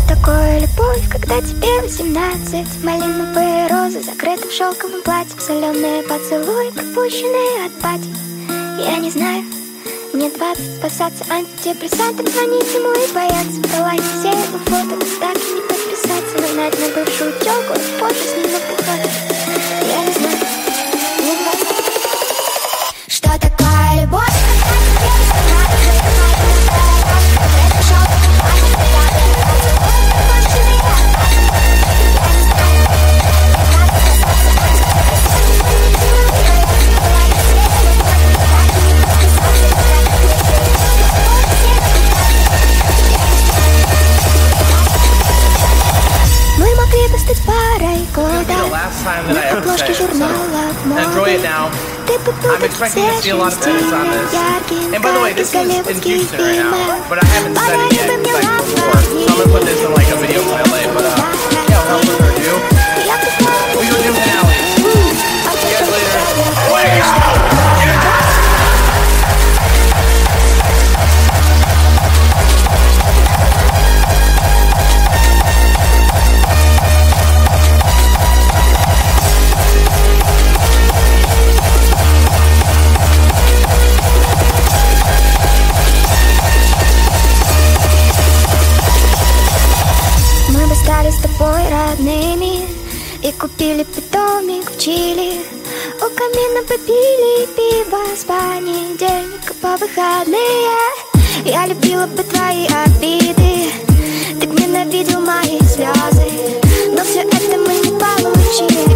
такое любовь, когда тебе 18? Малиновые розы закрыты в шелковом платье, соленые поцелуи, пропущенные от пати. Я не знаю, мне 20, спасаться антидепрессантом, звонить ему и бояться. Пролайки все его фото, так и не подписаться, нагнать на бывшую тёлку, фото с ним напухать. Я не знаю, мне 20. Что такое любовь? Стать парой года на обложке журнала в моде. Ты попутал свежести яркий, как из голливудских фильмов. Подари бы мне лапоть. Я стали с тобой родными и купили питомник в Чили. У камина попили пиво с понедельника по выходные. Я любила бы твои обиды, ты ненавидел мои слезы, но все это мы не получили.